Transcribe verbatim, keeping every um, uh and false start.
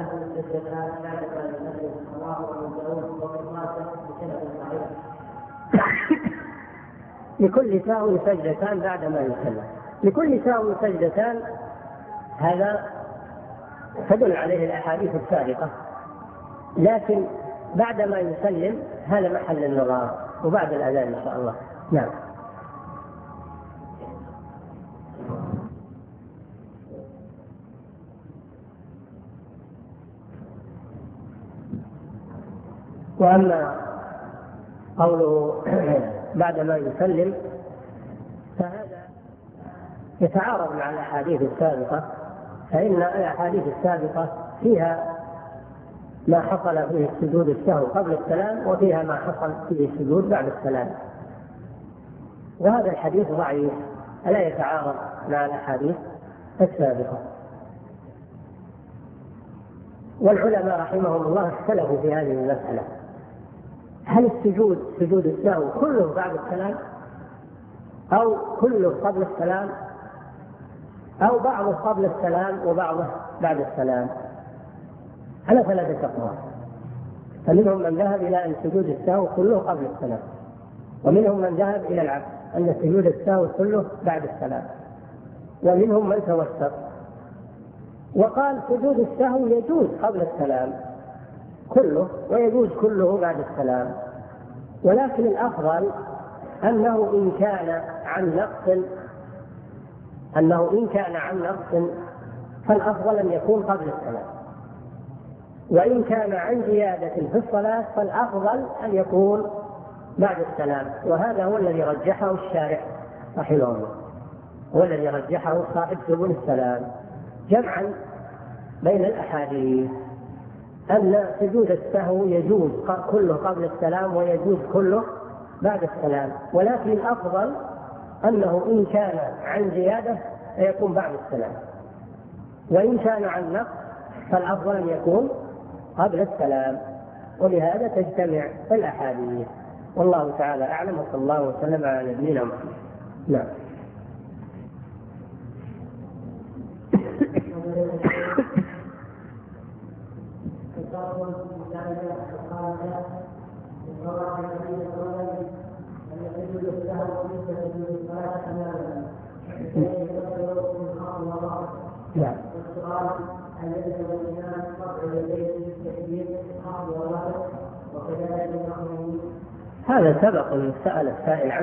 السجدتان بعد ما يسلم الله ومن داود ومن مات بسنة صحيحة. لكل سهو سجدتان بعد ما يسلم. لكل سهو سجدتان، هذا تدل عليه الأحاديث السابقة، لكن بعد ما يسلم هذا محل النظر وبعد الأذان إن شاء الله. نعم. وأما قوله بعد ما يسلم فهذا يتعارض مع الأحاديث السابقة، فإن الأحاديث السابقة فيها ما حصل فيه سجود السهو قبل السلام، وفيها ما حصل فيه السجود بعد السلام، وهذا الحديث ضعيف لا يتعارض مع الأحاديث السابقة. والعلماء رحمهم الله اختلفوا في هذه المسألة، هل السجود سجود السهو كله بعد السلام أو كله قبل السلام أو بعضه قبل السلام وبعضه بعد السلام، على ثلاثة أقوال. فمنهم من ذهب إلى أن سجود السهو كله قبل السلام، ومنهم من ذهب إلى العكس أن سجود السهو كله بعد السلام، ومنهم من توسط وقال سجود السهو يجوز قبل السلام كله ويجوز كله بعد السلام، ولكن الأفضل أنه إن كان عن نقص أنه إن كان عن نقص فالأفضل أن يكون قبل السلام، وإن كان عن زيادة في الصلاة فالأفضل أن يكون بعد السلام. وهذا هو الذي رجحه الشارع رحمه الله، هو الذي رجحه صاحب سبل السلام، جمعا بين الأحاديث أن سجود السهو يجوز كله قبل السلام ويجوز كله بعد السلام، ولكن الأفضل أنه إن كان عن زيادة يكون بعد السلام، وإن كان عن نقص فالأفضل أن يكون قبل السلام، ولهذا تجتمع الأحاديث. والله تعالى أعلم، وصلى الله وسلم على نبينا محمد. نعم. نعم. هذا سبق أن سأل السائل عنه.